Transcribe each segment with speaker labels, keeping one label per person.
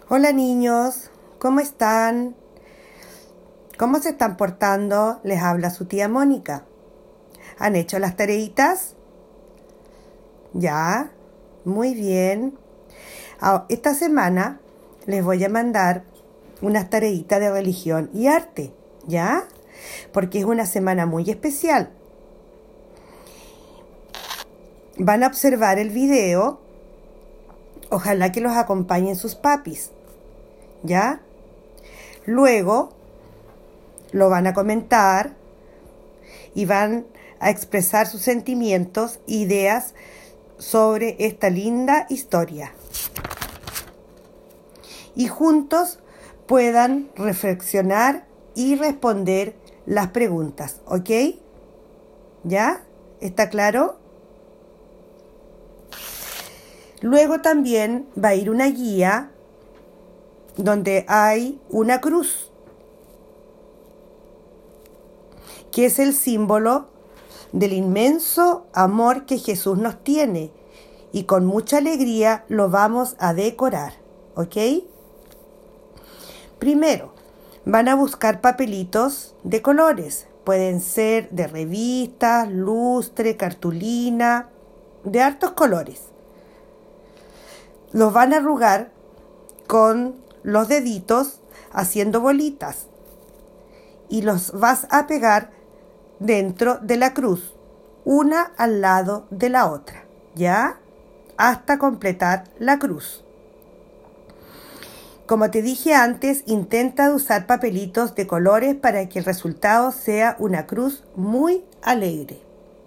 Speaker 1: Hola niños, ¿cómo están? ¿Cómo se están portando? Les habla su tía Mónica. ¿Han hecho las tareitas? ¿Ya? Muy bien. Esta semana les voy a mandar unas tareitas de religión y arte, ¿ya? Porque es una semana muy especial. Van a observar el video. Ojalá que los acompañen sus papis, ¿ya? Luego lo van a comentar y van a expresar sus sentimientos e ideas sobre esta linda historia. Y juntos puedan reflexionar y responder las preguntas, ¿ok? ¿Ya? ¿Está claro? Luego también va a ir una guía donde hay una cruz, que es el símbolo del inmenso amor que Jesús nos tiene, y con mucha alegría lo vamos a decorar, ¿ok? Primero, van a buscar papelitos de colores. Pueden ser de revistas, lustre, cartulina, de hartos colores. Los van a arrugar con los deditos haciendo bolitas y los vas a pegar dentro de la cruz, una al lado de la otra, ¿ya? Hasta completar la cruz. Como te dije antes, intenta usar papelitos de colores para que el resultado sea una cruz muy alegre.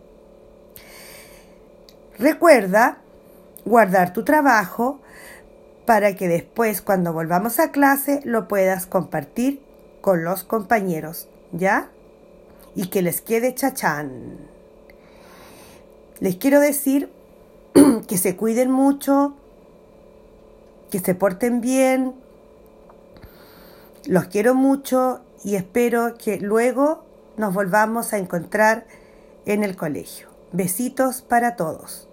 Speaker 1: Recuerda guardar tu trabajo para que después, cuando volvamos a clase, lo puedas compartir con los compañeros, ¿ya? Y que les quede chachán. Les quiero decir que se cuiden mucho, que se porten bien. Los quiero mucho y espero que luego nos volvamos a encontrar en el colegio. Besitos para todos.